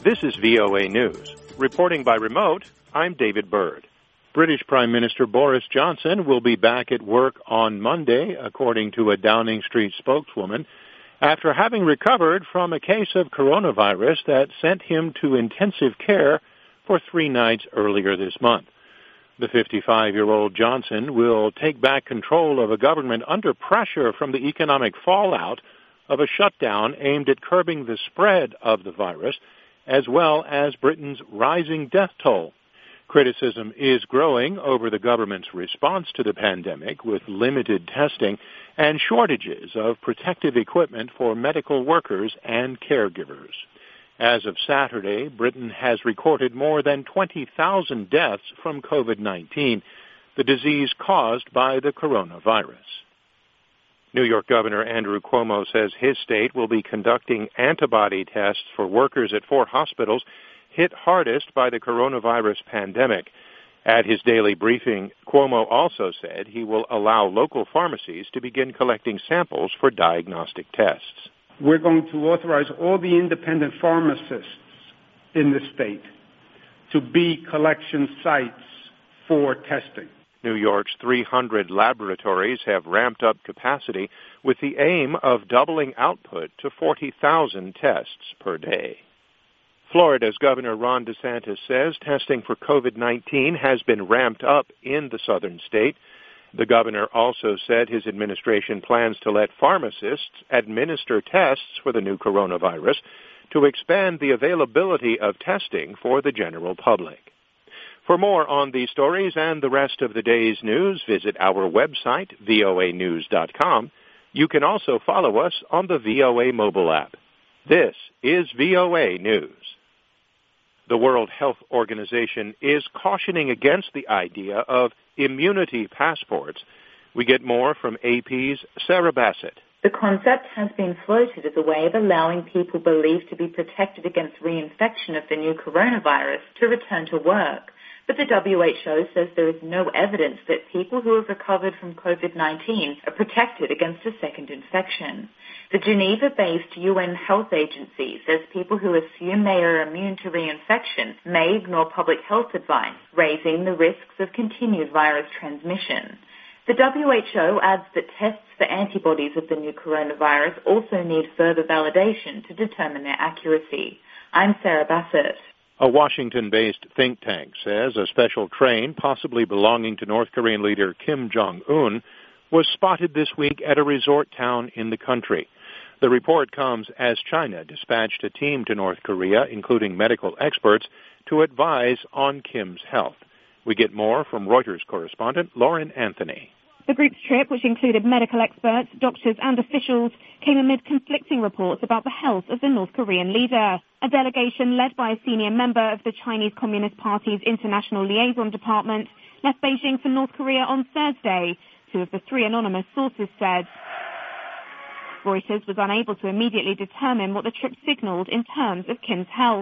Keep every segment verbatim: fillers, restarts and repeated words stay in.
This is V O A News. Reporting by remote, I'm David Byrd. British Prime Minister Boris Johnson will be back at work on Monday, according to a Downing Street spokeswoman, after having recovered from a case of coronavirus that sent him to intensive care for three nights earlier this month. The fifty-five-year-old Johnson will take back control of a government under pressure from the economic fallout of a shutdown aimed at curbing the spread of the virus, as well as Britain's rising death toll. Criticism is growing over the government's response to the pandemic with limited testing and shortages of protective equipment for medical workers and caregivers. As of Saturday, Britain has recorded more than twenty thousand deaths from COVID nineteen, the disease caused by the coronavirus. New York Governor Andrew Cuomo says his state will be conducting antibody tests for workers at four hospitals hit hardest by the coronavirus pandemic. At his daily briefing, Cuomo also said he will allow local pharmacies to begin collecting samples for diagnostic tests. We're going to authorize all the independent pharmacists in the state to be collection sites for testing. New York's three hundred laboratories have ramped up capacity with the aim of doubling output to forty thousand tests per day. Florida's Governor Ron DeSantis says testing for COVID nineteen has been ramped up in the southern state. The governor also said his administration plans to let pharmacists administer tests for the new coronavirus to expand the availability of testing for the general public. For more on these stories and the rest of the day's news, visit our website, V O A news dot com. You can also follow us on the V O A mobile app. This is V O A News. The World Health Organization is cautioning against the idea of immunity passports. We get more from A P's Sarah Bassett. The concept has been floated as a way of allowing people believed to be protected against reinfection of the new coronavirus to return to work. But the W H O says there is no evidence that people who have recovered from COVID nineteen are protected against a second infection. The Geneva-based U N Health Agency says people who assume they are immune to reinfection may ignore public health advice, raising the risks of continued virus transmission. The W H O adds that tests for antibodies of the new coronavirus also need further validation to determine their accuracy. I'm Sarah Bassett. A Washington-based think tank says a special train, possibly belonging to North Korean leader Kim Jong-un, was spotted this week at a resort town in the country. The report comes as China dispatched a team to North Korea, including medical experts, to advise on Kim's health. We get more from Reuters correspondent Lauren Anthony. The group's trip, which included medical experts, doctors and officials, came amid conflicting reports about the health of the North Korean leader. A delegation led by a senior member of the Chinese Communist Party's International Liaison Department left Beijing for North Korea on Thursday, two of the three anonymous sources said. Reuters was unable to immediately determine what the trip signaled in terms of Kim's health.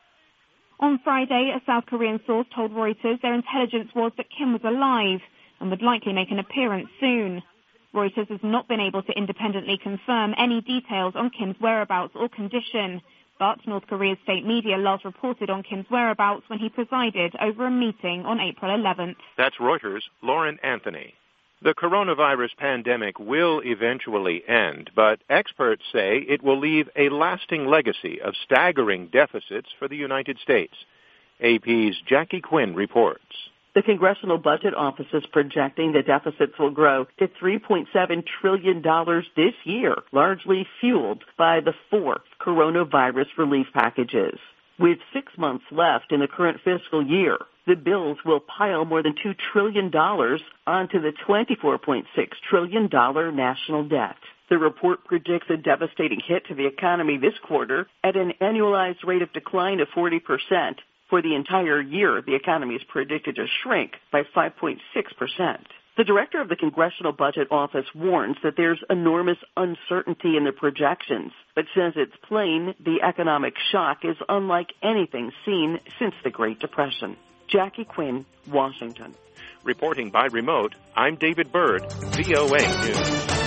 On Friday, a South Korean source told Reuters their intelligence was that Kim was alive and would likely make an appearance soon. Reuters has not been able to independently confirm any details on Kim's whereabouts or condition, but North Korea's state media last reported on Kim's whereabouts when he presided over a meeting on April eleventh. That's Reuters' Lauren Anthony. The coronavirus pandemic will eventually end, but experts say it will leave a lasting legacy of staggering deficits for the United States. A P's Jackie Quinn reports. The Congressional Budget Office is projecting the deficits will grow to three point seven trillion dollars this year, largely fueled by the fourth coronavirus relief packages. With six months left in the current fiscal year, the bills will pile more than two trillion dollars onto the twenty-four point six trillion dollars national debt. The report predicts a devastating hit to the economy this quarter at an annualized rate of decline of forty percent. For the entire year, the economy is predicted to shrink by five point six percent. The director of the Congressional Budget Office warns that there's enormous uncertainty in the projections, but says it's plain the economic shock is unlike anything seen since the Great Depression. Jackie Quinn, Washington. Reporting by remote, I'm David Byrd, V O A News.